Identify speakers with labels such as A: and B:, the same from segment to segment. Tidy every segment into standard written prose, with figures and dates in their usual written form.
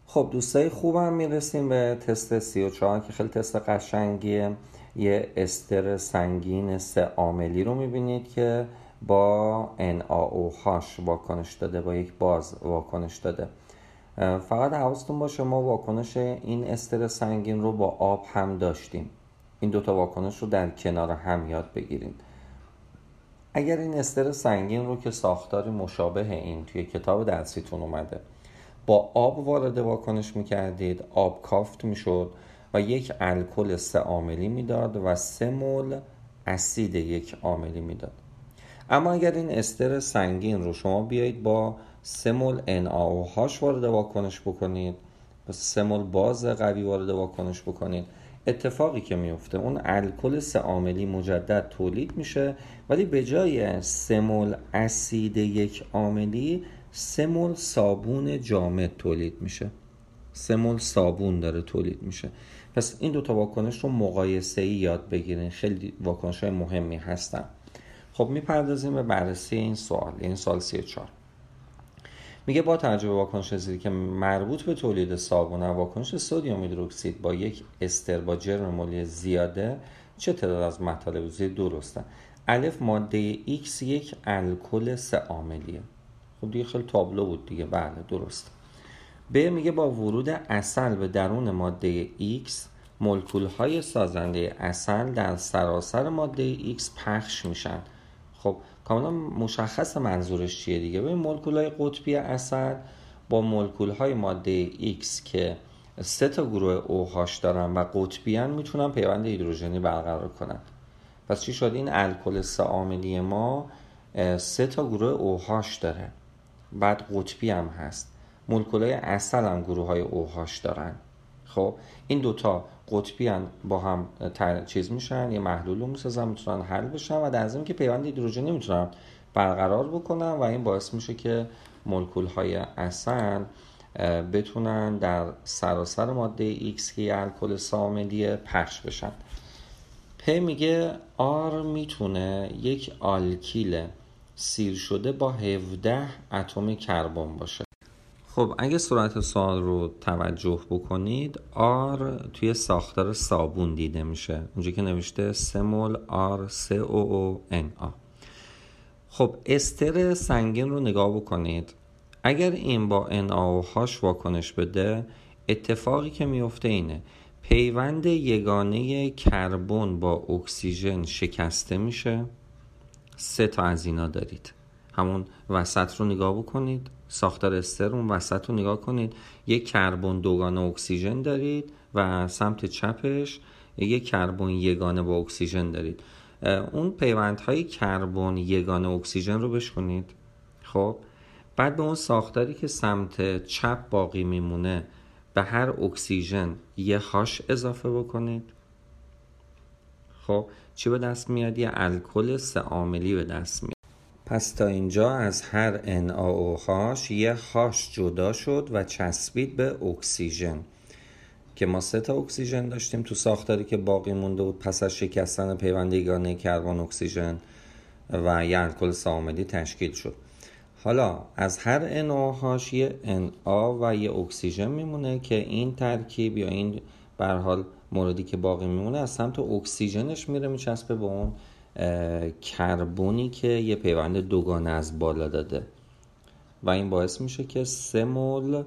A: خب دوستای خوبم میرسیم به تست 34 که خیلی تست قشنگیه. یه استر سنگین 3 عاملی رو میبینید که با NaOH واکنش داده، با یک باز واکنش داده. فقط حواستون باشه ما واکنش این استر سنگین رو با آب هم داشتیم. این دوتا واکنش رو در کنار هم یاد بگیرید. اگر این استر سنگین رو که ساختاری مشابه این توی کتاب درسیتون اومده با آب وارد واکنش میکردید، آب کافت میشد و یک الکل 3 عاملی میداد و 3 مول اسید 1 عاملی میداد. اما اگر این استر سنگین رو شما بیایید با 3 مول NaOH وارد واکنش بکنید، با 3 مول باز قوی وارد واکنش بکنید، اتفاقی که میفته اون الکل 3 عاملی مجدد تولید میشه، ولی به جای 3 مول اسید 1 عاملی 3 مول صابون جامد تولید میشه. 3 مول صابون داره تولید میشه. پس این دوتا واکنش رو مقایسه‌ای یاد بگیرین، خیلی واکنش‌های مهمی هستن. خب میپردازیم به بررسی این سوال. این سوال 34 میگه با توجه به واکنش اسیدی که مربوط به تولید صابون و واکنش سدیم هیدروکسید با یک استر با جرم مولی زیاده چه تعداد از مطالب زیر درسته؟ الف ماده X یک الکل 3 عاملیه. خب دیگه خیلی تابلو بود دیگه. بله درست. ب میگه با ورود عسل به درون ماده X مولکول های سازنده عسل در سراسر ماده X پخش میشن. خب کاملا مشخص منظورش چیه دیگه. ببین مولکول های قطبی عسل با مولکول های ماده X که 3 تا گروه OH دارن و قطبیان میتونن پیوند هیدروژنی برقرار کنن. پس چی شد؟ این الکل 3 عاملی ما 3 تا گروه OH داره، بعد قطبی هم هست. مولکولای عسل هم گروه های OH دارن. خب این دوتا قطبی هم با هم چیز میشن، یه محلول رو میسازن، میتونن حل بشن و در ضمن که پیوند هیدروژنی میتونن برقرار بکنن و این باعث میشه که مولکول های عسل بتونن در سراسر ماده X که یه الکل 3 عاملیه پخش بشن. پ میگه آر میتونه یک آلکیل سیر شده با 17 اتم کربن باشه. خب اگه صورت سوال رو توجه بکنید، آر توی ساختار صابون دیده میشه. اونجا که نوشته 3 مول R3OONA. خب استر سنگین رو نگاه بکنید. اگر این با NaOH واکنش بده، اتفاقی که میفته اینه پیوند یگانه کربن با اکسیژن شکسته میشه. 3 تا از اینا دارید. همون وسط رو نگاه بکنید، ساختار استر اون وسط رو نگاه کنید. یک کربن دوگانه اکسیژن دارید و سمت چپش یک کربن یگانه با اکسیژن دارید. اون پیوندهای کربن یگانه اکسیژن رو بشکنید. خب بعد به اون ساختاری که سمت چپ باقی میمونه به هر اکسیژن یه هاش اضافه بکنید. خب چی به دست میاد؟ یه الکل 3 عاملی به دست میاد. پس تا اینجا از هر NaOH یه هاش جدا شد و چسبید به اکسیژن که ما 3 تا اکسیژن داشتیم تو ساختاری که باقی مونده بود پس از شکستن پیوند یگانه کربن اکسیژن و یه الکل 3 عاملی تشکیل شد. حالا از هر NaOH یه Na و یه اکسیژن میمونه که این ترکیب یا این به هر حال موردی که باقی میمونه از سمت اکسیژنش میره میچسبه به اون کربنی که یه پیوند دوگانه از بالا داده و این باعث میشه که 3 مول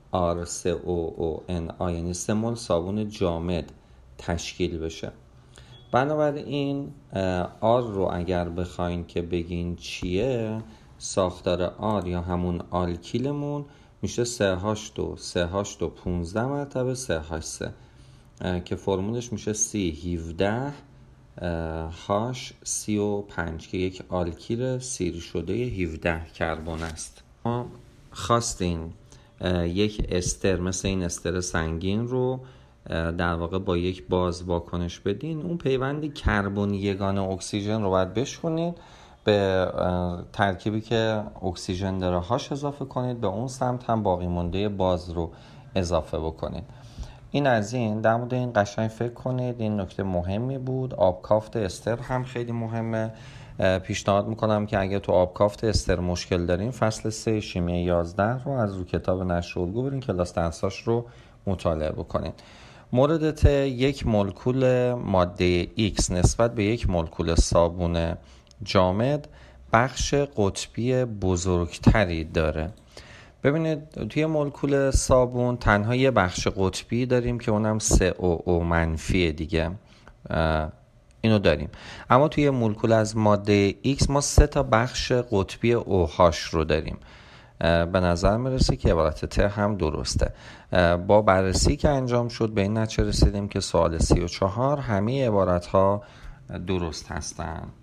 A: R3OONA یعنی 3 مول صابون جامد تشکیل بشه. بنابراین آر رو اگر بخواین که بگین چیه، ساختار آر یا همون آلکیلمون میشه 3H2 3H2 15 مرتبه 3H3 که فرمولش میشه C17 H35 که یک آلکیل سیر شده 17 کربن است. ما خواستیم یک استر مثل این استر سنگین رو در واقع با یک باز واکنش بدین. اون پیوند کربن یگانه اکسیژن رو باید بشکنید، به ترکیبی که اکسیژن داره هاش اضافه کنید، به اون سمت هم باقی مونده باز رو اضافه بکنید. این از این. در مورد این قشنگ فکر کنید، این نکته مهمی بود. آب کافت استر هم خیلی مهمه پیشنهاد میکنم که اگه تو آبکافت استر مشکل دارین فصل 3 شیمی 11 رو از رو کتاب نشر الگو برین کلاس درساش رو مطالعه بکنین. مورد ت، یک مولکول ماده X نسبت به یک مولکول صابون جامد بخش قطبی بزرگتری داره. ببینید توی مولکول صابون تنها یه بخش قطبی داریم که اونم COO منفیه دیگه، اینو داریم. اما توی مولکول از ماده X ما 3 تا بخش قطبی OH رو داریم. به نظر میرسه که عبارت ت هم درسته. با بررسی که انجام شد به این نتیجه رسیدیم که سوال 34 همه عبارت ها درست هستن.